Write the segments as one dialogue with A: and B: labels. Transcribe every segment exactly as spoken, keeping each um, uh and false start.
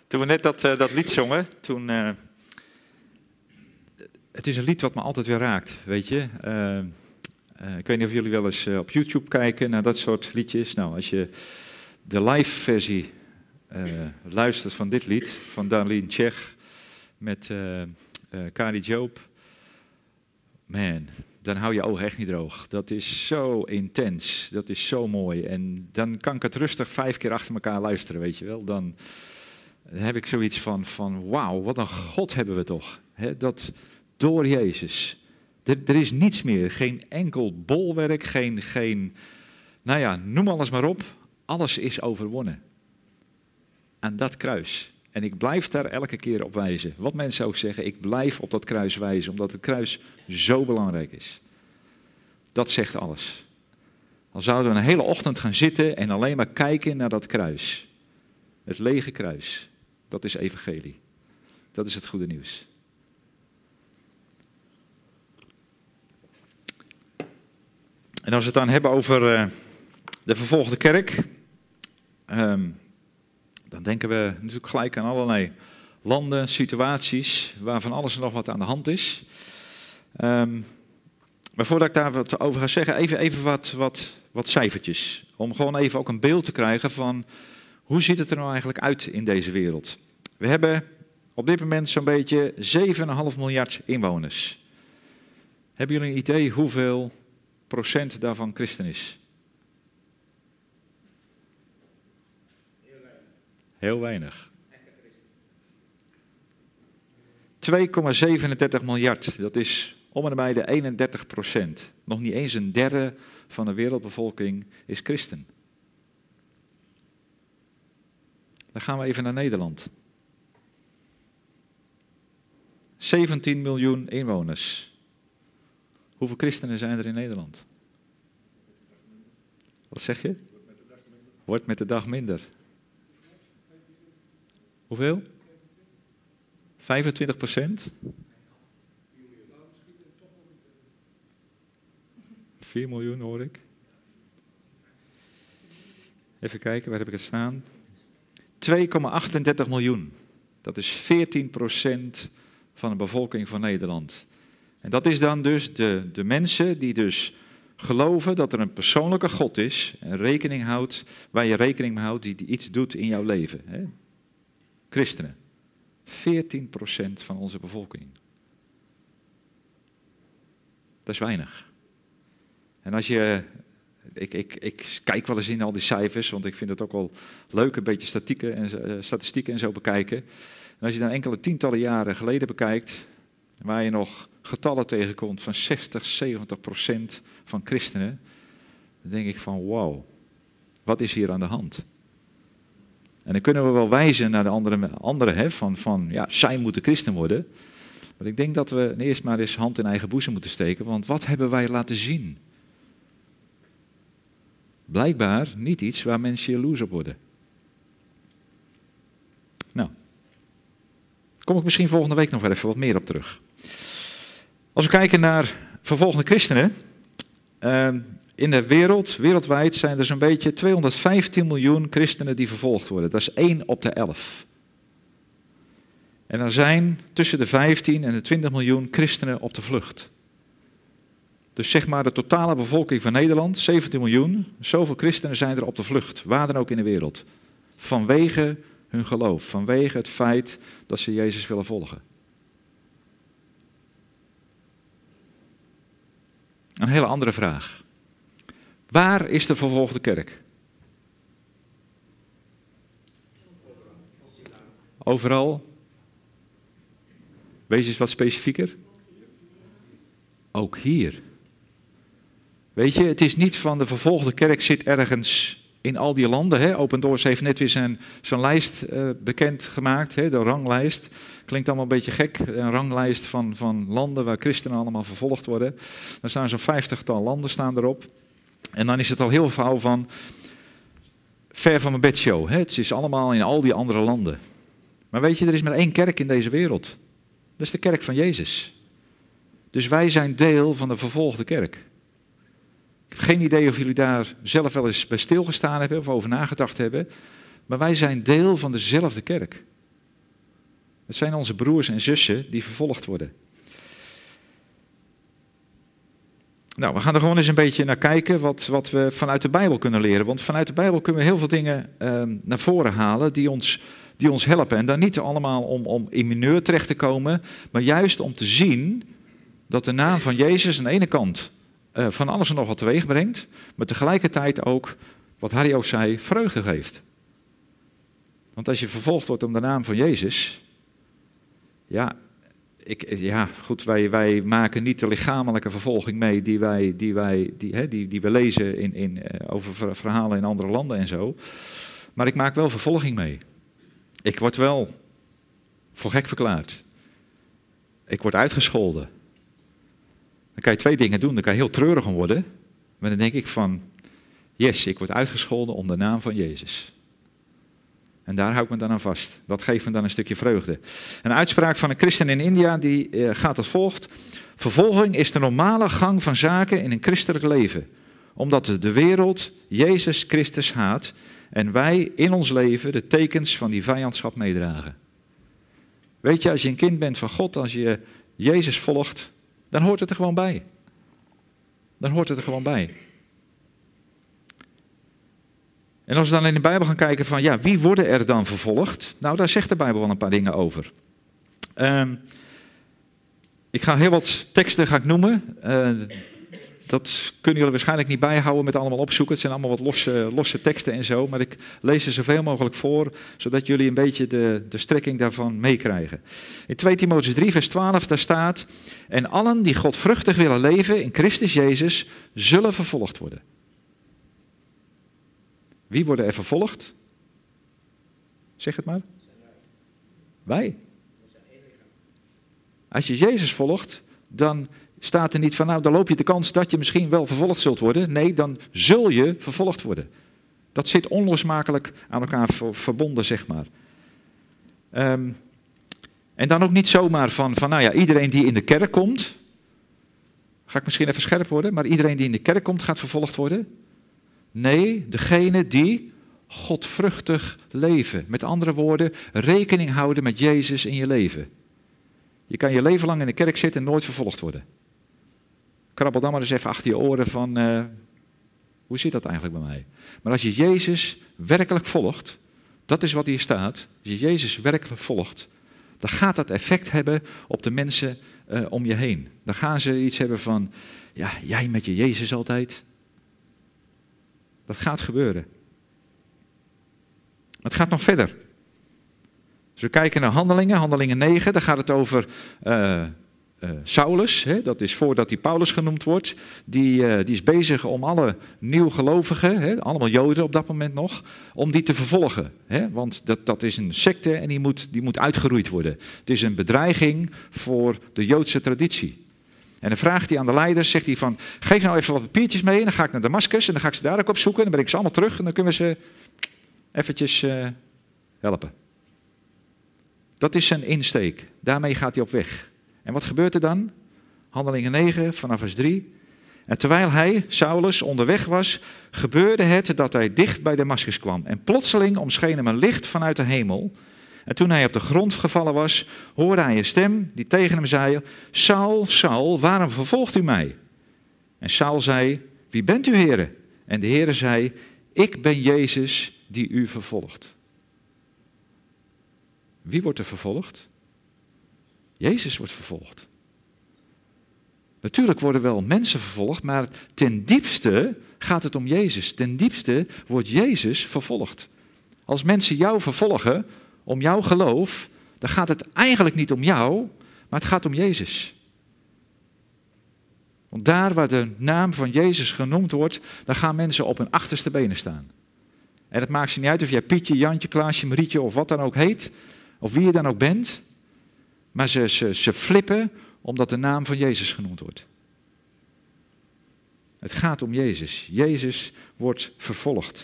A: Toen we net dat, uh, dat lied zongen, toen... Uh, het is een lied wat me altijd weer raakt, weet je. Uh, uh, ik weet niet of jullie wel eens uh, op YouTube kijken naar dat soort liedjes. Nou, als je de live versie uh, luistert van dit lied, van Darlene Zschech met uh, uh, Kari Jobe. Man, dan hou je ogen echt niet droog. Dat is zo intens, dat is zo mooi. En dan kan ik het rustig vijf keer achter elkaar luisteren, weet je wel. Dan... Dan heb ik zoiets van, van wauw, wat een God hebben we toch. He, dat door Jezus. Er, er is niets meer, geen enkel bolwerk, geen, geen, nou ja, noem alles maar op. Alles is overwonnen. Aan dat kruis. En ik blijf daar elke keer op wijzen. Wat mensen ook zeggen, ik blijf op dat kruis wijzen, omdat het kruis zo belangrijk is. Dat zegt alles. Dan zouden we een hele ochtend gaan zitten en alleen maar kijken naar dat kruis. Het lege kruis. Dat is evangelie. Dat is het goede nieuws. En als we het dan hebben over uh, de vervolgde kerk, um, dan denken we natuurlijk gelijk aan allerlei landen, situaties, waarvan alles en nog wat aan de hand is. Um, maar voordat ik daar wat over ga zeggen, even, even wat, wat, wat cijfertjes. Om gewoon even ook een beeld te krijgen van... Hoe ziet het er nou eigenlijk uit in deze wereld? We hebben op dit moment zo'n beetje zeven komma vijf miljard inwoners. Hebben jullie een idee hoeveel procent daarvan christen is?
B: Heel weinig.
A: Heel weinig. twee komma zevenendertig miljard, dat is om en bij de eenendertig procent. Nog niet eens een derde van de wereldbevolking is christen. Dan gaan we even naar Nederland. zeventien miljoen inwoners. Hoeveel christenen zijn er in Nederland? Wat zeg je? Wordt met de dag minder. Hoeveel? vijfentwintig procent? vier miljoen hoor ik. Even kijken, waar heb ik het staan? twee komma achtendertig miljoen. Dat is veertien procent van de bevolking van Nederland. En dat is dan dus de, de mensen die dus geloven dat er een persoonlijke God is en rekening houdt, waar je rekening mee houdt, die, die iets doet in jouw leven. Hè? Christenen. veertien procent van onze bevolking. Dat is weinig. En als je... Ik, ik, ik kijk wel eens in al die cijfers, want ik vind het ook wel leuk, een beetje statistieken en, uh, statistieken en zo bekijken. En als je dan enkele tientallen jaren geleden bekijkt, waar je nog getallen tegenkomt van zestig, zeventig procent van christenen, dan denk ik van wow, wat is hier aan de hand? En dan kunnen we wel wijzen naar de andere, andere hè, van, van ja, zij moeten christen worden. Maar ik denk dat we eerst maar eens hand in eigen boezem moeten steken, want wat hebben wij laten zien? Blijkbaar niet iets waar mensen jaloers op worden. Nou, daar kom ik misschien volgende week nog wel even wat meer op terug. Als we kijken naar vervolgde christenen. Uh, in de wereld, wereldwijd zijn er zo'n beetje tweehonderdvijftien miljoen christenen die vervolgd worden. Dat is één op de elf. En er zijn tussen de vijftien en de twintig miljoen christenen op de vlucht. Dus zeg maar de totale bevolking van Nederland, zeventien miljoen, zoveel christenen zijn er op de vlucht, waar dan ook in de wereld. Vanwege hun geloof, vanwege het feit dat ze Jezus willen volgen. Een hele andere vraag. Waar is de vervolgde kerk? Overal? Wees eens wat specifieker. Ook hier. Weet je, het is niet van de vervolgde kerk zit ergens in al die landen. Hè? Open Doors heeft net weer zijn, zijn lijst uh, bekendgemaakt, hè? De ranglijst. Klinkt allemaal een beetje gek, een ranglijst van, van landen waar christenen allemaal vervolgd worden. Er staan zo'n vijftigtal landen staan erop. En dan is het al heel veel van ver van mijn bedshow. Hè? Het is allemaal in al die andere landen. Maar weet je, er is maar één kerk in deze wereld. Dat is de kerk van Jezus. Dus wij zijn deel van de vervolgde kerk. Ik heb geen idee of jullie daar zelf wel eens bij stilgestaan hebben of over nagedacht hebben. Maar wij zijn deel van dezelfde kerk. Het zijn onze broers en zussen die vervolgd worden. Nou, we gaan er gewoon eens een beetje naar kijken wat, wat we vanuit de Bijbel kunnen leren. Want vanuit de Bijbel kunnen we heel veel dingen uh, naar voren halen die ons, die ons helpen. En dan niet allemaal om, om in mineur terecht te komen, maar juist om te zien dat de naam van Jezus aan de ene kant uh, van alles en nog wat teweeg brengt, maar tegelijkertijd ook, wat Harry ook zei, vreugde geeft. Want als je vervolgd wordt om de naam van Jezus, ja, ik, ja goed, wij, wij maken niet de lichamelijke vervolging mee die, wij, die, wij, die, hè, die, die we lezen in, in, uh, over verhalen in andere landen en zo. Maar ik maak wel vervolging mee. Ik word wel voor gek verklaard. Ik word uitgescholden. Dan kan je twee dingen doen. Dan kan je heel treurig om worden. Maar dan denk ik van, yes, ik word uitgescholden om de naam van Jezus. En daar hou ik me dan aan vast. Dat geeft me dan een stukje vreugde. Een uitspraak van een christen in India die uh, gaat als volgt. Vervolging is de normale gang van zaken in een christelijk leven. Omdat de wereld Jezus Christus haat en wij in ons leven de tekens van die vijandschap meedragen. Weet je, als je een kind bent van God, als je Jezus volgt, dan hoort het er gewoon bij. Dan hoort het er gewoon bij. En als we dan in de Bijbel gaan kijken van, ja, wie worden er dan vervolgd? Nou, daar zegt de Bijbel wel een paar dingen over. Um, ik ga heel wat teksten ga ik noemen. Uh, dat kunnen jullie waarschijnlijk niet bijhouden met allemaal opzoeken. Het zijn allemaal wat losse, losse teksten en zo. Maar ik lees er zoveel mogelijk voor, zodat jullie een beetje de, de strekking daarvan meekrijgen. In twee Timotheüs drie vers twaalf, daar staat, en allen die godvruchtig willen leven in Christus Jezus, zullen vervolgd worden. Wie worden er vervolgd? Zeg het maar. Wij. Als je Jezus volgt, dan staat er niet van, nou, dan loop je de kans dat je misschien wel vervolgd zult worden. Nee, dan zul je vervolgd worden. Dat zit onlosmakelijk aan elkaar verbonden, zeg maar. Um, en dan ook niet zomaar van, van, nou ja, iedereen die in de kerk komt, ga ik misschien even scherp worden, maar iedereen die in de kerk komt gaat vervolgd worden. Nee, degene die godvruchtig leven. Met andere woorden, rekening houden met Jezus in je leven. Je kan je leven lang in de kerk zitten en nooit vervolgd worden. Krabbel dan maar eens even achter je oren van, uh, hoe zit dat eigenlijk bij mij? Maar als je Jezus werkelijk volgt, dat is wat hier staat. Als je Jezus werkelijk volgt, dan gaat dat effect hebben op de mensen uh, om je heen. Dan gaan ze iets hebben van, ja, jij met je Jezus altijd. Dat gaat gebeuren. Het gaat nog verder. Als we kijken naar Handelingen, Handelingen negen, daar gaat het over uh, uh, Saulus. Hè, dat is voordat hij Paulus genoemd wordt. Die, uh, die is bezig om alle nieuwgelovigen, hè, allemaal Joden op dat moment nog, om die te vervolgen. Hè, want dat, dat is een secte en die moet, die moet uitgeroeid worden. Het is een bedreiging voor de Joodse traditie. En dan vraagt hij aan de leiders, zegt hij van, geef nou even wat papiertjes mee en dan ga ik naar Damascus en dan ga ik ze daar ook opzoeken. En dan breng ik ze allemaal terug en dan kunnen we ze eventjes uh, helpen. Dat is zijn insteek. Daarmee gaat hij op weg. En wat gebeurt er dan? Handelingen negen vanaf vers drie. En terwijl hij, Saulus, onderweg was, gebeurde het dat hij dicht bij Damascus kwam. En plotseling omscheen hem een licht vanuit de hemel. En toen hij op de grond gevallen was, hoorde hij een stem die tegen hem zei, Saul, Saul, waarom vervolgt u mij? En Saul zei, wie bent u, Heere? En de Heere zei, ik ben Jezus die u vervolgt. Wie wordt er vervolgd? Jezus wordt vervolgd. Natuurlijk worden wel mensen vervolgd, maar ten diepste gaat het om Jezus. Ten diepste wordt Jezus vervolgd. Als mensen jou vervolgen om jouw geloof, dan gaat het eigenlijk niet om jou, maar het gaat om Jezus. Want daar waar de naam van Jezus genoemd wordt, dan gaan mensen op hun achterste benen staan. En het maakt ze niet uit of jij Pietje, Jantje, Klaasje, Marietje of wat dan ook heet, of wie je dan ook bent, maar ze, ze, ze flippen omdat de naam van Jezus genoemd wordt. Het gaat om Jezus. Jezus wordt vervolgd.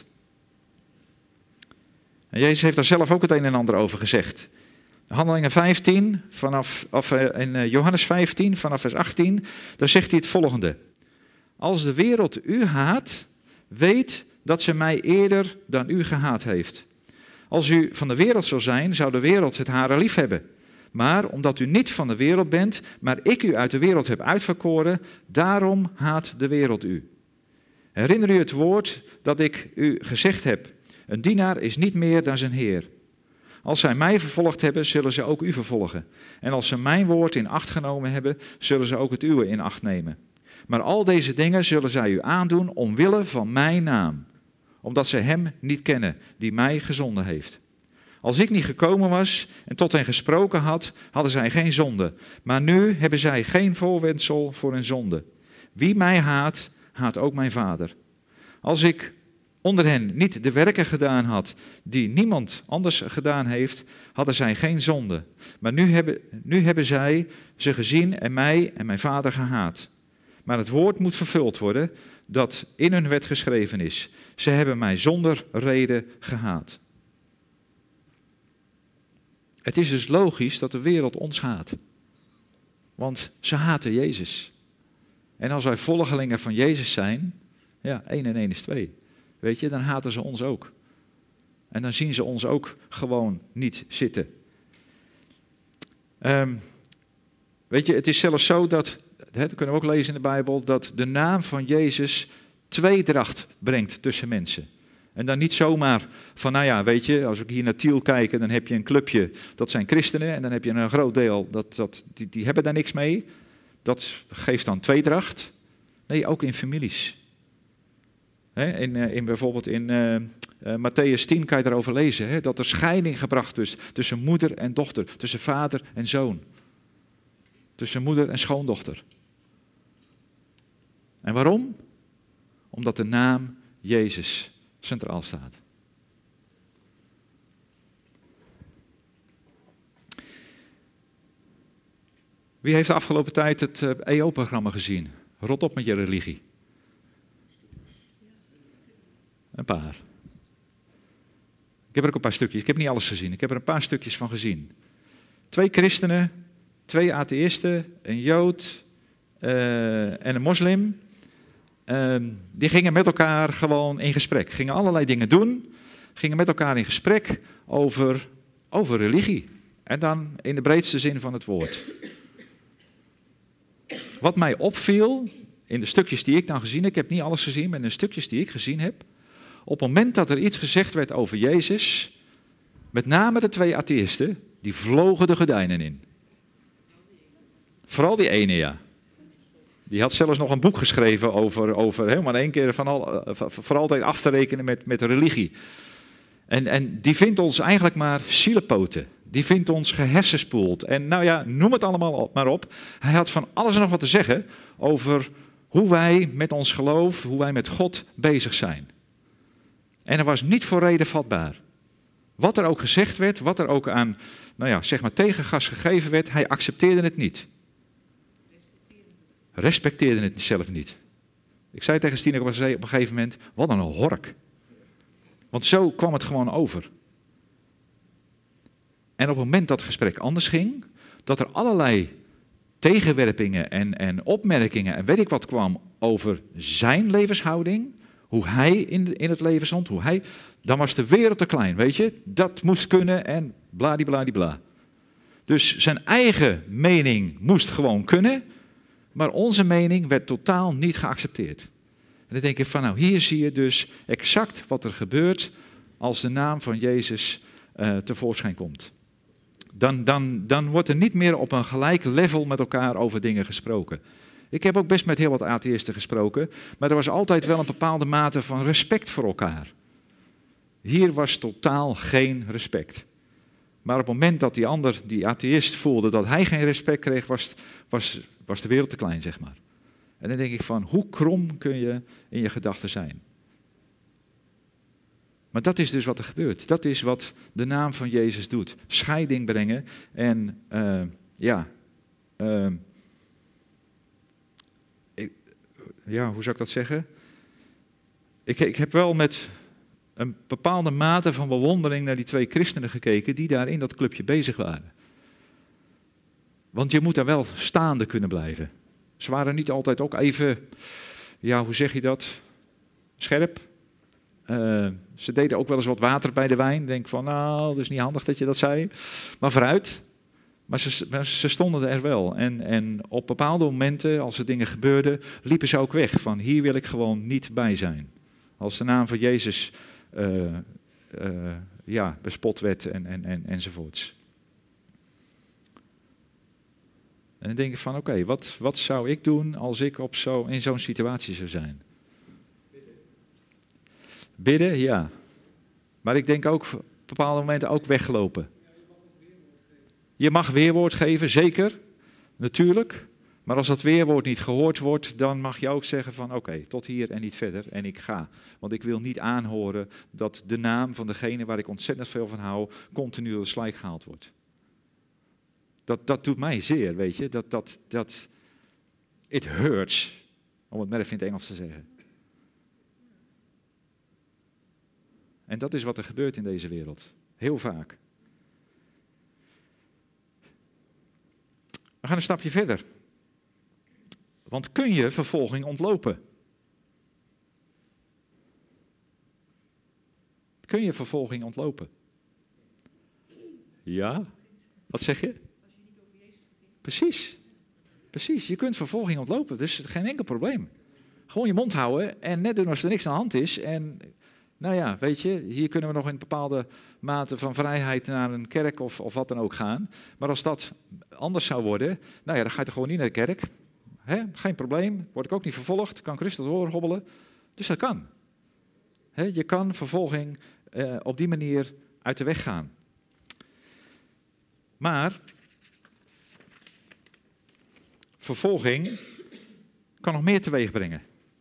A: En Jezus heeft daar zelf ook het een en ander over gezegd. Handelingen vijftien, vanaf, of in Johannes vijftien, vanaf vers achttien, daar zegt hij het volgende. Als de wereld u haat, weet dat ze mij eerder dan u gehaat heeft. Als u van de wereld zou zijn, zou de wereld het hare lief hebben. Maar omdat u niet van de wereld bent, maar ik u uit de wereld heb uitverkoren, daarom haat de wereld u. Herinner u het woord dat ik u gezegd heb. Een dienaar is niet meer dan zijn heer. Als zij mij vervolgd hebben, zullen ze ook u vervolgen. En als ze mijn woord in acht genomen hebben, zullen ze ook het uwe in acht nemen. Maar al deze dingen zullen zij u aandoen omwille van mijn naam. Omdat ze hem niet kennen, die mij gezonden heeft. Als ik niet gekomen was en tot hen gesproken had, hadden zij geen zonde. Maar nu hebben zij geen voorwendsel voor een zonde. Wie mij haat, haat ook mijn Vader. Als ik onder hen niet de werken gedaan had die niemand anders gedaan heeft, hadden zij geen zonde. Maar nu hebben, nu hebben zij ze gezien en mij en mijn Vader gehaat. Maar het woord moet vervuld worden dat in hun wet geschreven is. Ze hebben mij zonder reden gehaat. Het is dus logisch dat de wereld ons haat. Want ze haten Jezus. En als wij volgelingen van Jezus zijn, ja, één en één is twee. Weet je, dan haten ze ons ook. En dan zien ze ons ook gewoon niet zitten. Um, weet je, het is zelfs zo dat, dat kunnen we ook lezen in de Bijbel, dat de naam van Jezus tweedracht brengt tussen mensen. En dan niet zomaar van, nou ja, weet je, als we hier naar Tiel kijken, dan heb je een clubje, dat zijn christenen. En dan heb je een groot deel, dat, dat, die, die hebben daar niks mee. Dat geeft dan tweedracht. Nee, ook in families. He, in, in bijvoorbeeld in uh, uh, Mattheüs tien kan je erover lezen. He, dat er scheiding gebracht is tussen moeder en dochter. Tussen vader en zoon. Tussen moeder en schoondochter. En waarom? Omdat de naam Jezus centraal staat. Wie heeft de afgelopen tijd het uh, E O-programma gezien? Rot op met je religie. Een paar. Ik heb er ook een paar stukjes. Ik heb niet alles gezien. Ik heb er een paar stukjes van gezien. Twee christenen, twee atheïsten, een jood uh, en een moslim. Uh, die gingen met elkaar gewoon in gesprek. Gingen allerlei dingen doen. Gingen met elkaar in gesprek over, over religie. En dan in de breedste zin van het woord. Wat mij opviel in de stukjes die ik dan gezien heb. Ik heb niet alles gezien, maar in de stukjes die ik gezien heb. Op het moment dat er iets gezegd werd over Jezus, met name de twee atheïsten, die vlogen de gordijnen in. Vooral die ene, ja. Die had zelfs nog een boek geschreven over, over helemaal in één keer van al, voor altijd af te rekenen met, met de religie. En, en die vindt ons eigenlijk maar zielepoten. Die vindt ons gehersenspoeld. En nou ja, noem het allemaal maar op. Hij had van alles en nog wat te zeggen over hoe wij met ons geloof, hoe wij met God bezig zijn. En er was niet voor reden vatbaar. Wat er ook gezegd werd, wat er ook aan, nou ja, zeg maar tegengas gegeven werd, hij accepteerde het niet. Respecteerde het zelf niet. Ik zei tegen Stine op een gegeven moment, wat een hork. Want zo kwam het gewoon over. En op het moment dat het gesprek anders ging, dat er allerlei tegenwerpingen en, en opmerkingen en weet ik wat kwam over zijn levenshouding, hoe hij in, de, in het leven stond, hoe hij, dan was de wereld te klein, weet je. Dat moest kunnen en bladibladibla. Dus zijn eigen mening moest gewoon kunnen, maar onze mening werd totaal niet geaccepteerd. En dan denk ik van, nou hier zie je dus exact wat er gebeurt als de naam van Jezus uh, tevoorschijn komt. Dan, dan, dan wordt er niet meer op een gelijk level met elkaar over dingen gesproken. Ik heb ook best met heel wat atheïsten gesproken, maar er was altijd wel een bepaalde mate van respect voor elkaar. Hier was totaal geen respect. Maar op het moment dat die ander, die atheïst, voelde dat hij geen respect kreeg, was, was, was de wereld te klein, zeg maar. En dan denk ik van, hoe krom kun je in je gedachten zijn? Maar dat is dus wat er gebeurt. Dat is wat de naam van Jezus doet. Scheiding brengen en uh, ja... Uh, ik, ja, hoe zou ik dat zeggen? Ik, ik heb wel met een bepaalde mate van bewondering naar die twee christenen gekeken die daar in dat clubje bezig waren. Want je moet daar wel staande kunnen blijven. Ze waren niet altijd ook even, ja, hoe zeg je dat, scherp. Uh, ze deden ook wel eens wat water bij de wijn. Denk van, nou, dat is niet handig dat je dat zei. Maar vooruit. Maar ze, maar ze stonden er wel. En, en op bepaalde momenten, als er dingen gebeurden, liepen ze ook weg. Van hier wil ik gewoon niet bij zijn. Als de naam van Jezus uh, uh, ja, bespot werd en, en, en, enzovoorts. En dan denk ik van oké, okay, wat, wat zou ik doen als ik op zo, in zo'n situatie zou zijn? Bidden. Bidden, ja. Maar ik denk ook op bepaalde momenten ook weglopen. Je mag weerwoord geven, zeker, natuurlijk. Maar als dat weerwoord niet gehoord wordt, dan mag je ook zeggen van oké, okay, tot hier en niet verder en ik ga. Want ik wil niet aanhoren dat de naam van degene waar ik ontzettend veel van hou, continu door de slijk gehaald wordt. Dat, dat doet mij zeer, weet je. Dat, dat, dat, it hurts, om het maar even in het Engels te zeggen. En dat is wat er gebeurt in deze wereld. Heel vaak. We gaan een stapje verder. Want kun je vervolging ontlopen? Kun je vervolging ontlopen? Ja? Wat zeg je? Precies. Precies. Je kunt vervolging ontlopen. Dus geen enkel probleem. Gewoon je mond houden en net doen als er niks aan de hand is. En nou ja, weet je, hier kunnen we nog in bepaalde mate van vrijheid naar een kerk of, of wat dan ook gaan. Maar als dat anders zou worden, nou ja, dan ga je toch gewoon niet naar de kerk. He, geen probleem, word ik ook niet vervolgd, kan ik rustig doorhobbelen. Dus dat kan. He, je kan vervolging uh, op die manier uit de weg gaan. Maar vervolging kan nog meer teweeg brengen.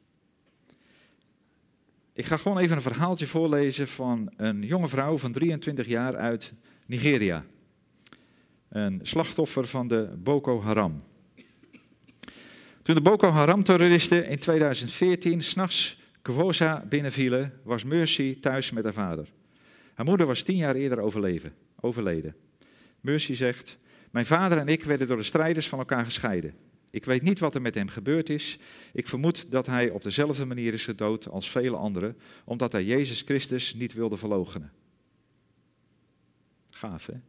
A: Ik ga gewoon even een verhaaltje voorlezen van een jonge vrouw van drieëntwintig jaar uit Nigeria. Een slachtoffer van de Boko Haram. Toen de Boko Haram-terroristen in tweeduizend veertien 's nachts Kwosa binnenvielen, was Mercy thuis met haar vader. Haar moeder was tien jaar eerder overleven, overleden. Mercy zegt, mijn vader en ik werden door de strijders van elkaar gescheiden. Ik weet niet wat er met hem gebeurd is. Ik vermoed dat hij op dezelfde manier is gedood als vele anderen, omdat hij Jezus Christus niet wilde verloochenen. Gaaf, hè?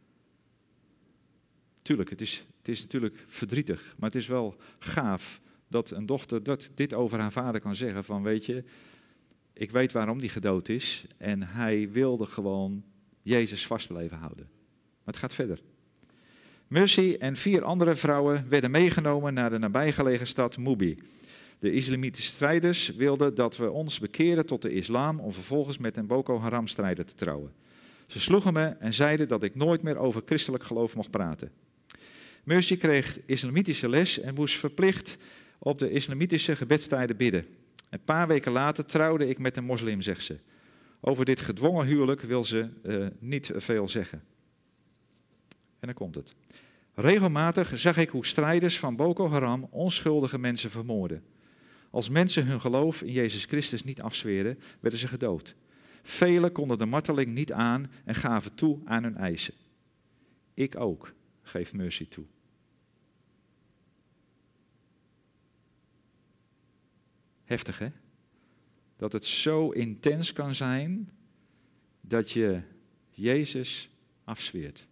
A: Tuurlijk, het is, het is natuurlijk verdrietig, maar het is wel gaaf dat een dochter dat dit over haar vader kan zeggen van, weet je, ik weet waarom die gedood is en hij wilde gewoon Jezus vast blijven houden. Maar het gaat verder. Mercy en vier andere vrouwen werden meegenomen naar de nabijgelegen stad Mubi. De islamitische strijders wilden dat we ons bekeren tot de islam om vervolgens met een Boko Haram-strijder te trouwen. Ze sloegen me en zeiden dat ik nooit meer over christelijk geloof mocht praten. Mercy kreeg islamitische les en moest verplicht op de islamitische gebedstijden bidden. Een paar weken later trouwde ik met een moslim, zegt ze. Over dit gedwongen huwelijk wil ze uh, niet veel zeggen. En dan komt het. Regelmatig zag ik hoe strijders van Boko Haram onschuldige mensen vermoorden. Als mensen hun geloof in Jezus Christus niet afzweerden, werden ze gedood. Velen konden de marteling niet aan en gaven toe aan hun eisen. Ik ook, geeft Mercy toe. Heftig, hè? Dat het zo intens kan zijn dat je Jezus afzweert.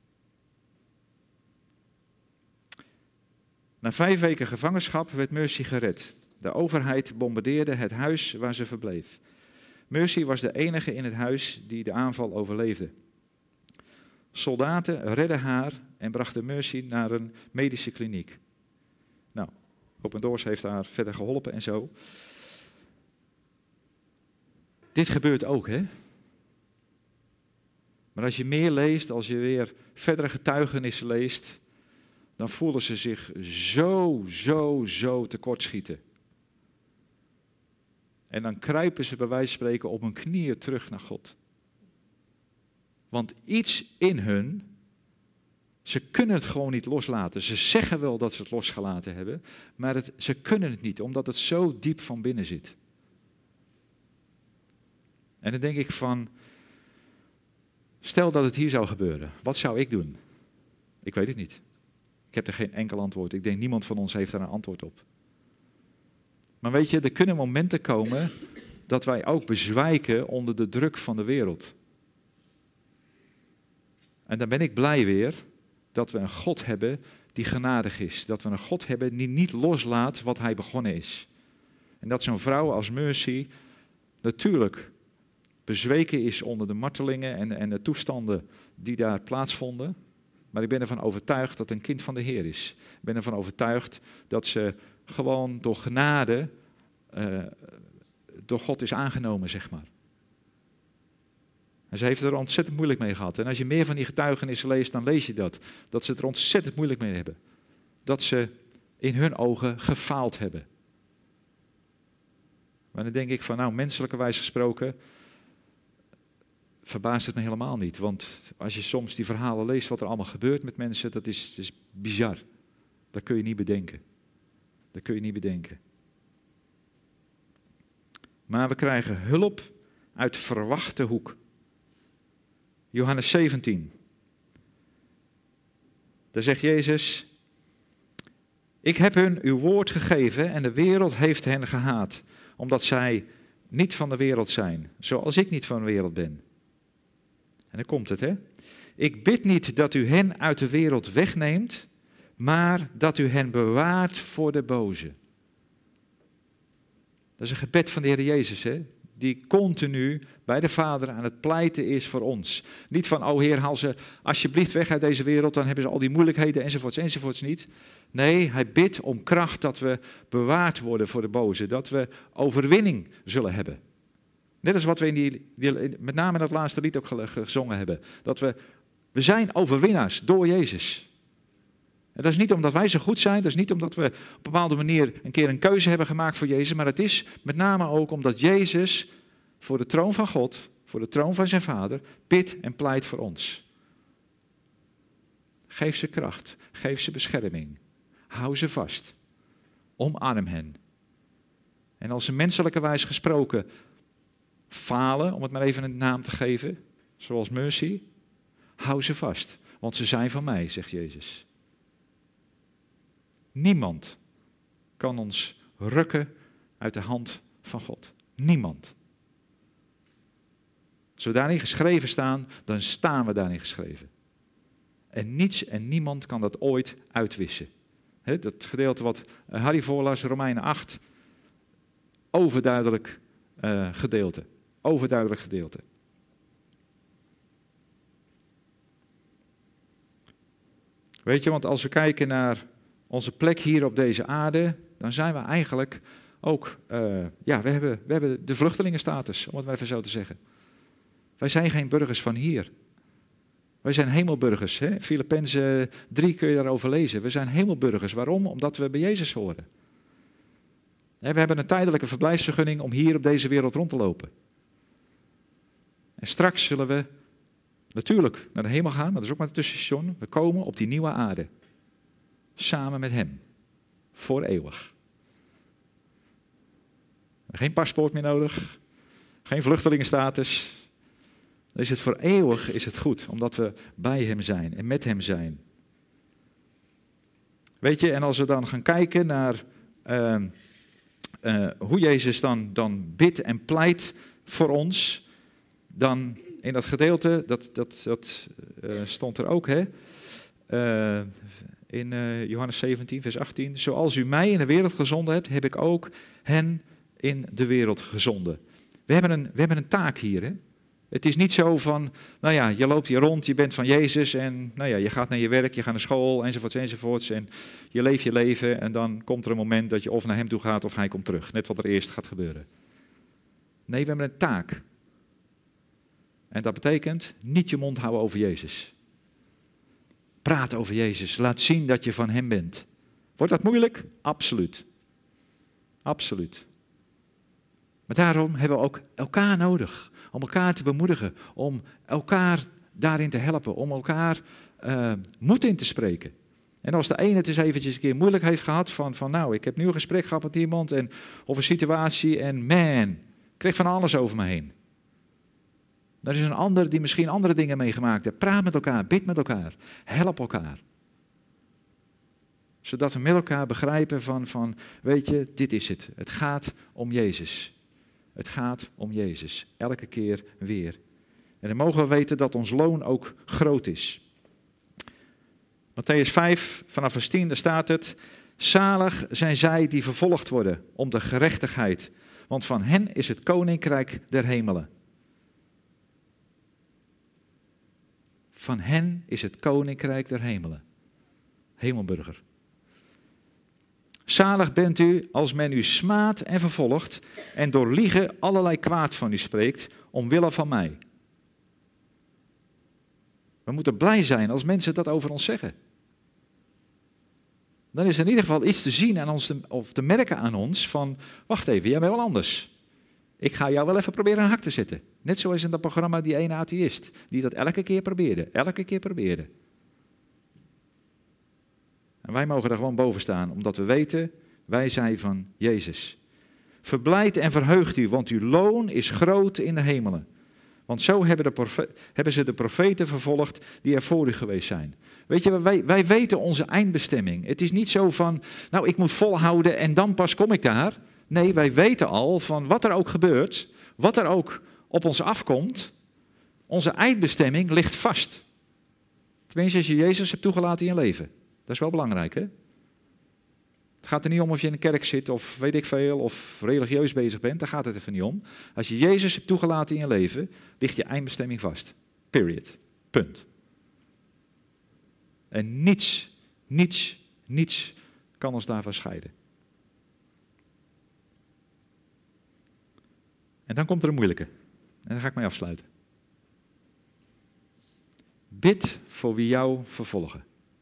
A: Na vijf weken gevangenschap werd Mercy gered. De overheid bombardeerde het huis waar ze verbleef. Mercy was de enige in het huis die de aanval overleefde. Soldaten redden haar en brachten Mercy naar een medische kliniek. Nou, Open Doors heeft haar verder geholpen en zo. Dit gebeurt ook, hè? Maar als je meer leest, als je weer verdere getuigenissen leest, dan voelen ze zich zo, zo, zo tekortschieten. En dan kruipen ze bij wijze van spreken op hun knieën terug naar God. Want iets in hun, ze kunnen het gewoon niet loslaten. Ze zeggen wel dat ze het losgelaten hebben, maar het, ze kunnen het niet, omdat het zo diep van binnen zit. En dan denk ik van, stel dat het hier zou gebeuren, wat zou ik doen? Ik weet het niet. Ik heb er geen enkel antwoord. Ik denk niemand van ons heeft daar een antwoord op. Maar weet je, er kunnen momenten komen dat wij ook bezwijken onder de druk van de wereld. En dan ben ik blij weer dat we een God hebben die genadig is. Dat we een God hebben die niet loslaat wat hij begonnen is. En dat zo'n vrouw als Mercy natuurlijk bezweken is onder de martelingen en, en de toestanden die daar plaatsvonden. Maar ik ben ervan overtuigd dat een kind van de Heer is. Ik ben ervan overtuigd dat ze gewoon door genade uh, door God is aangenomen, zeg maar. En ze heeft er ontzettend moeilijk mee gehad. En als je meer van die getuigenissen leest, dan lees je dat. Dat ze er ontzettend moeilijk mee hebben. Dat ze in hun ogen gefaald hebben. Maar dan denk ik van, nou, menselijkerwijs gesproken, verbaast het me helemaal niet. Want als je soms die verhalen leest wat er allemaal gebeurt met mensen, dat is, dat is bizar. Dat kun je niet bedenken. Dat kun je niet bedenken. Maar we krijgen hulp uit verwachte hoek. Johannes zeventien. Daar zegt Jezus: ik heb hun uw woord gegeven en de wereld heeft hen gehaat, omdat zij niet van de wereld zijn, zoals ik niet van de wereld ben. En dan komt het, hè. Ik bid niet dat u hen uit de wereld wegneemt, maar dat u hen bewaart voor de boze. Dat is een gebed van de Heer Jezus, hè, die continu bij de Vader aan het pleiten is voor ons. Niet van, oh Heer, haal ze alsjeblieft weg uit deze wereld, dan hebben ze al die moeilijkheden enzovoorts enzovoorts niet. Nee, hij bidt om kracht dat we bewaard worden voor de boze, dat we overwinning zullen hebben. Net als wat we in die, die met name in dat laatste lied ook gezongen hebben. Dat we, we zijn overwinnaars door Jezus. En dat is niet omdat wij zo goed zijn, dat is niet omdat we op een bepaalde manier een keer een keuze hebben gemaakt voor Jezus, maar het is met name ook omdat Jezus voor de troon van God, voor de troon van zijn Vader, bidt en pleit voor ons. Geef ze kracht, geef ze bescherming, hou ze vast, omarm hen. En als ze menselijkerwijs gesproken falen, om het maar even een naam te geven, zoals Mercy, hou ze vast, want ze zijn van mij, zegt Jezus. Niemand kan ons rukken uit de hand van God. Niemand. Als we daarin geschreven staan, dan staan we daarin geschreven. En niets en niemand kan dat ooit uitwissen. He, dat gedeelte wat Harry voorlas, Romeinen acht, overduidelijk uh, gedeelte. Overduidelijk gedeelte. Weet je, want als we kijken naar onze plek hier op deze aarde, dan zijn we eigenlijk ook, uh, ja, we hebben, we hebben de vluchtelingenstatus, om het maar even zo te zeggen. Wij zijn geen burgers van hier. Wij zijn hemelburgers. Hè? Filippenzen drie kun je daarover lezen. We zijn hemelburgers. Waarom? Omdat we bij Jezus horen. We hebben een tijdelijke verblijfsvergunning om hier op deze wereld rond te lopen. En straks zullen we natuurlijk naar de hemel gaan, maar dat is ook maar een tussenstation. We komen op die nieuwe aarde. Samen met hem. Voor eeuwig. Geen paspoort meer nodig. Geen vluchtelingenstatus. Dan is het voor eeuwig is het goed, omdat we bij hem zijn en met hem zijn. Weet je, en als we dan gaan kijken naar uh, uh, hoe Jezus dan, dan bidt en pleit voor ons, dan in dat gedeelte, dat, dat, dat uh, stond er ook, hè, uh, in uh, Johannes zeventien, vers achttien. Zoals u mij in de wereld gezonden hebt, heb ik ook hen in de wereld gezonden. We hebben een, we hebben een taak hier, hè. Het is niet zo van, nou ja, je loopt hier rond, je bent van Jezus en nou ja, je gaat naar je werk, je gaat naar school, enzovoorts, enzovoorts. En je leeft je leven en dan komt er een moment dat je of naar hem toe gaat of hij komt terug. Net wat er eerst gaat gebeuren. Nee, we hebben een taak. En dat betekent niet je mond houden over Jezus. Praat over Jezus, laat zien dat je van hem bent. Wordt dat moeilijk? Absoluut. Absoluut. Maar daarom hebben we ook elkaar nodig. Om elkaar te bemoedigen, om elkaar daarin te helpen, om elkaar uh, moed in te spreken. En als de ene het eens eventjes een keer moeilijk heeft gehad van, van nou, ik heb nu een gesprek gehad met iemand en, of een situatie en man, ik kreeg van alles over me heen. Dan is een ander die misschien andere dingen meegemaakt heeft. Praat met elkaar, bid met elkaar, help elkaar. Zodat we met elkaar begrijpen van, van, weet je, dit is het. Het gaat om Jezus. Het gaat om Jezus, elke keer weer. En dan mogen we weten dat ons loon ook groot is. Mattheüs vijf, vanaf vers tien, daar staat het: zalig zijn zij die vervolgd worden om de gerechtigheid, want van hen is het koninkrijk der hemelen. Van hen is het koninkrijk der hemelen. Hemelburger. Zalig bent u als men u smaadt en vervolgt en door liegen allerlei kwaad van u spreekt, omwille van mij. We moeten blij zijn als mensen dat over ons zeggen. Dan is er in ieder geval iets te zien aan ons, of te merken aan ons van, wacht even, jij bent wel anders. Ik ga jou wel even proberen een hak te zetten. Net zoals in dat programma die ene atheïst, die dat elke keer probeerde, elke keer probeerde. En wij mogen er gewoon boven staan, omdat we weten, wij zijn van Jezus. Verblijd en verheugt u, want uw loon is groot in de hemelen. Want zo hebben, de profe- hebben ze de profeten vervolgd die er voor u geweest zijn. Weet je, wij, wij weten onze eindbestemming. Het is niet zo van, nou ik moet volhouden en dan pas kom ik daar. Nee, wij weten al van wat er ook gebeurt, wat er ook op ons afkomt, onze eindbestemming ligt vast. Tenminste, als je Jezus hebt toegelaten in je leven. Dat is wel belangrijk, hè? Het gaat er niet om of je in een kerk zit of weet ik veel, of religieus bezig bent. Daar gaat het even niet om. Als je Jezus hebt toegelaten in je leven, ligt je eindbestemming vast. Period. Punt. En niets, niets, niets kan ons daarvan scheiden. En dan komt er een moeilijke. En daar ga ik mee afsluiten. Bid voor wie jou vervolgen.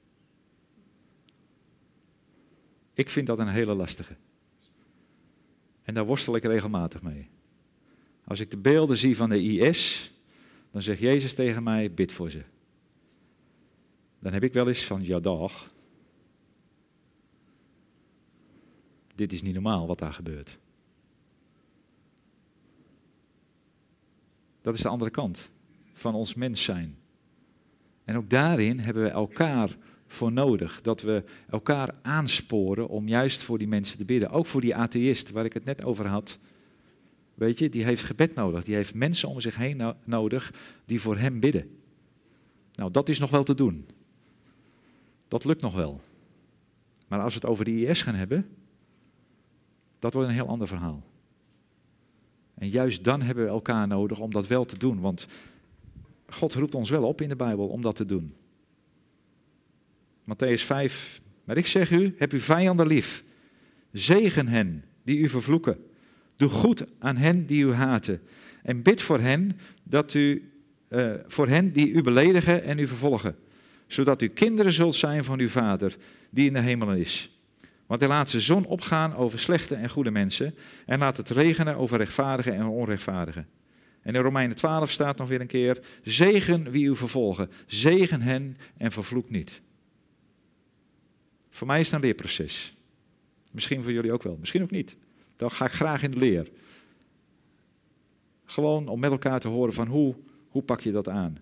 A: Ik vind dat een hele lastige. En daar worstel ik regelmatig mee. Als ik de beelden zie van de I S, dan zegt Jezus tegen mij, bid voor ze. Dan heb ik wel eens van, ja dag. Dit is niet normaal wat daar gebeurt. Dat is de andere kant van ons mens zijn. En ook daarin hebben we elkaar voor nodig. Dat we elkaar aansporen om juist voor die mensen te bidden. Ook voor die atheïst waar ik het net over had. Weet je, die heeft gebed nodig. Die heeft mensen om zich heen no- nodig die voor hem bidden. Nou, dat is nog wel te doen. Dat lukt nog wel. Maar als we het over de I S gaan hebben, dat wordt een heel ander verhaal. En juist dan hebben we elkaar nodig om dat wel te doen. Want God roept ons wel op in de Bijbel om dat te doen. Mattheüs vijf. Maar ik zeg u, heb uw vijanden lief. Zegen hen die u vervloeken. Doe goed aan hen die u haten. En bid voor hen, dat u, uh, voor hen die u beledigen en u vervolgen. Zodat u kinderen zult zijn van uw Vader die in de hemelen is. Want hij laat zijn zon opgaan over slechte en goede mensen. En laat het regenen over rechtvaardigen en onrechtvaardigen. En in Romeinen twaalf staat nog weer een keer. Zegen wie u vervolgen. Zegen hen en vervloek niet. Voor mij is het een leerproces. Misschien voor jullie ook wel. Misschien ook niet. Dan ga ik graag in de leer. Gewoon om met elkaar te horen van hoe, hoe pak je dat aan.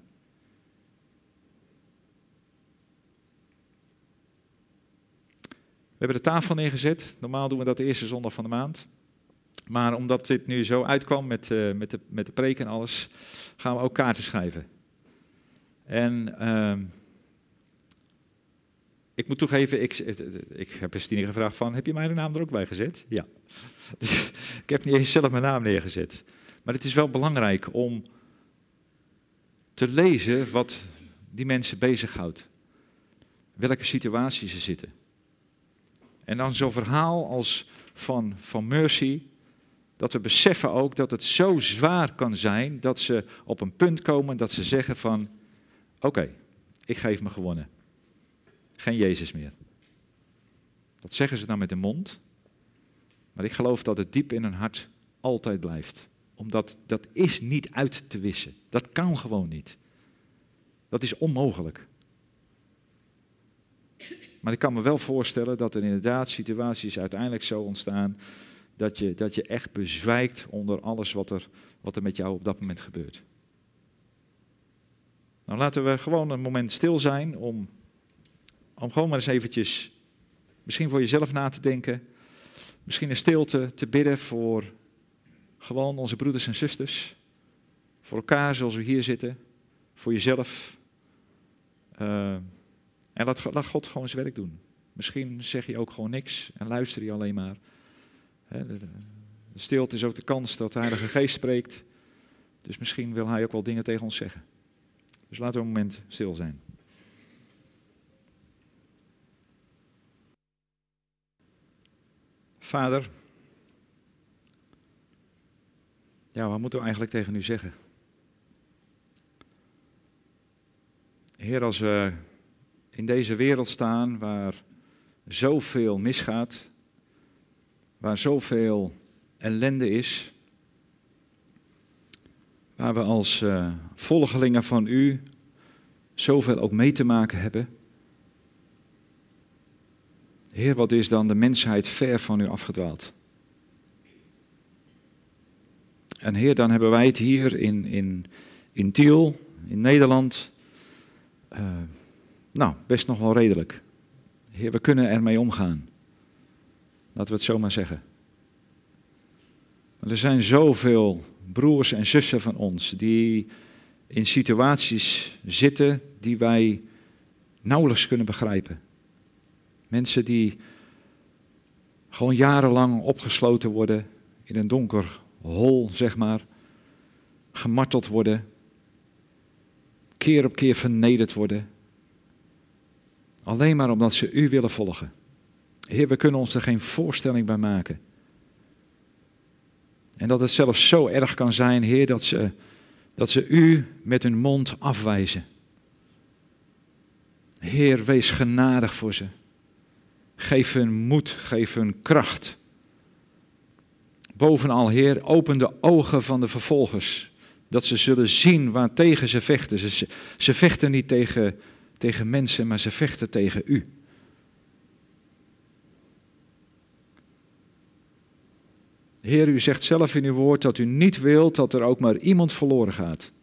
A: We hebben de tafel neergezet. Normaal doen we dat de eerste zondag van de maand. Maar omdat dit nu zo uitkwam met, uh, met, de, met de preek en alles, gaan we ook kaarten schrijven. En uh, ik moet toegeven, ik, ik heb Estine gevraagd van, heb je mijn naam er ook bij gezet? Ja. Dus, ik heb niet eens zelf mijn naam neergezet. Maar het is wel belangrijk om te lezen wat die mensen bezighoudt. Welke situatie ze zitten. En dan zo'n verhaal als van, van Mercy, dat we beseffen ook dat het zo zwaar kan zijn dat ze op een punt komen dat ze zeggen van, oké, okay, ik geef me gewonnen. Geen Jezus meer. Dat zeggen ze dan met de mond, maar ik geloof dat het diep in hun hart altijd blijft. Omdat dat is niet uit te wissen. Dat kan gewoon niet. Dat is onmogelijk. Maar ik kan me wel voorstellen dat er inderdaad situaties uiteindelijk zo ontstaan dat je, dat je echt bezwijkt onder alles wat er, wat er met jou op dat moment gebeurt. Nou, laten we gewoon een moment stil zijn om, om gewoon maar eens eventjes, misschien voor jezelf na te denken, misschien in stilte te bidden voor gewoon onze broeders en zusters, voor elkaar zoals we hier zitten, voor jezelf. Uh, En laat, laat God gewoon zijn werk doen. Misschien zeg je ook gewoon niks en luister je alleen maar. He, de, de stilte is ook de kans dat de Heilige Geest spreekt. Dus misschien wil hij ook wel dingen tegen ons zeggen. Dus laten we een moment stil zijn. Vader, ja, wat moeten we eigenlijk tegen u zeggen? Heer, als we in deze wereld staan waar zoveel misgaat, waar zoveel ellende is, waar we als uh, volgelingen van u zoveel ook mee te maken hebben. Heer, wat is dan de mensheid ver van u afgedwaald? En Heer, dan hebben wij het hier in, in, in Tiel, in Nederland, uh, nou, best nog wel redelijk. Heer, we kunnen ermee omgaan. Laten we het zo maar zeggen. Maar er zijn zoveel broers en zussen van ons die in situaties zitten die wij nauwelijks kunnen begrijpen. Mensen die gewoon jarenlang opgesloten worden in een donker hol, zeg maar. Gemarteld worden. Keer op keer vernederd worden. Alleen maar omdat ze u willen volgen. Heer, we kunnen ons er geen voorstelling bij maken. En dat het zelfs zo erg kan zijn, Heer, dat ze, dat ze u met hun mond afwijzen. Heer, wees genadig voor ze. Geef hun moed, geef hun kracht. Bovenal, Heer, open de ogen van de vervolgers. Dat ze zullen zien waartegen ze vechten. Ze, ze vechten niet tegen, tegen mensen, maar ze vechten tegen u. Heer, u zegt zelf in uw woord dat u niet wilt dat er ook maar iemand verloren gaat.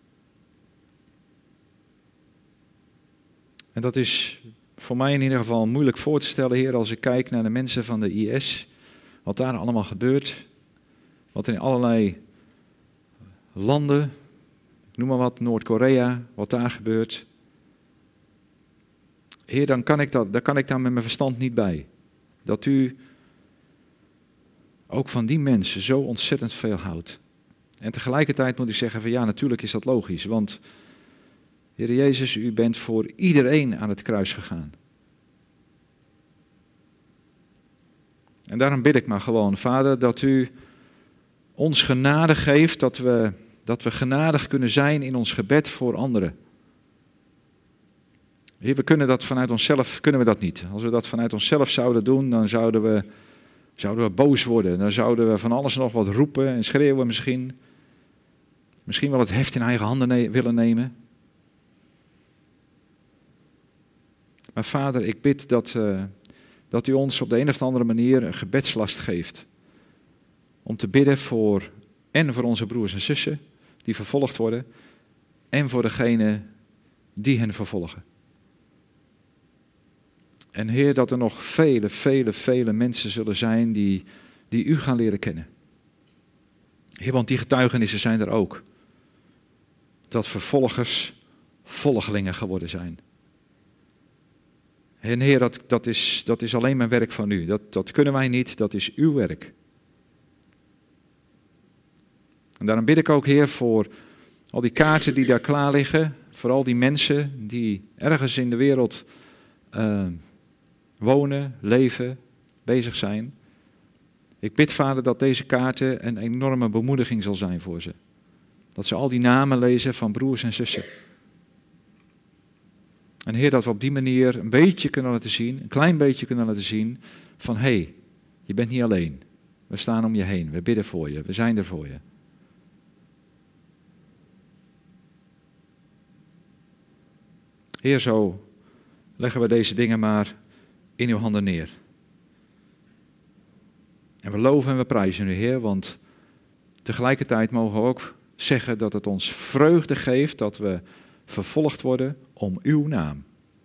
A: En dat is voor mij in ieder geval moeilijk voor te stellen, Heer, als ik kijk naar de mensen van de I S. Wat daar allemaal gebeurt. Wat in allerlei landen, ik noem maar wat, Noord-Korea, wat daar gebeurt. Heer, dan kan ik dat, daar kan ik daar met mijn verstand niet bij. Dat u ook van die mensen zo ontzettend veel houdt. En tegelijkertijd moet ik zeggen van ja, natuurlijk is dat logisch. Want Heer Jezus, u bent voor iedereen aan het kruis gegaan. En daarom bid ik maar gewoon, Vader, dat u ons genade geeft, dat we, dat we genadig kunnen zijn in ons gebed voor anderen. Heer, we kunnen dat vanuit onszelf, kunnen we dat niet. Als we dat vanuit onszelf zouden doen, dan zouden we, zouden we boos worden. Dan zouden we van alles en nog wat roepen en schreeuwen misschien. Misschien wel het heft in eigen handen ne- willen nemen. Maar Vader, ik bid dat, uh, dat u ons op de een of andere manier een gebedslast geeft. Om te bidden voor, en voor onze broers en zussen die vervolgd worden. En voor degene die hen vervolgen. En Heer, dat er nog vele, vele, vele mensen zullen zijn die, die u gaan leren kennen. Heer, want die getuigenissen zijn er ook. Dat vervolgers volgelingen geworden zijn. En Heer, dat, dat, is, dat is alleen maar werk van u. Dat, dat kunnen wij niet, dat is uw werk. En daarom bid ik ook, Heer, voor al die kaarten die daar klaar liggen. Voor al die mensen die ergens in de wereld uh, wonen, leven, bezig zijn. Ik bid, Vader, dat deze kaarten een enorme bemoediging zal zijn voor ze. Dat ze al die namen lezen van broers en zussen. En Heer, dat we op die manier een beetje kunnen laten zien, een klein beetje kunnen laten zien van hé, hey, je bent niet alleen. We staan om je heen, we bidden voor je, we zijn er voor je. Heer, zo leggen we deze dingen maar in uw handen neer. En we loven en we prijzen u, Heer, want tegelijkertijd mogen we ook zeggen dat het ons vreugde geeft dat we vervolgd worden om uw naam.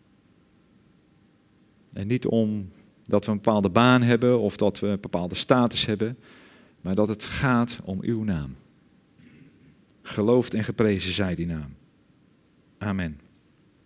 A: En niet om dat we een bepaalde baan hebben of dat we een bepaalde status hebben, maar dat het gaat om uw naam. Geloofd en geprezen zij die naam. Amen.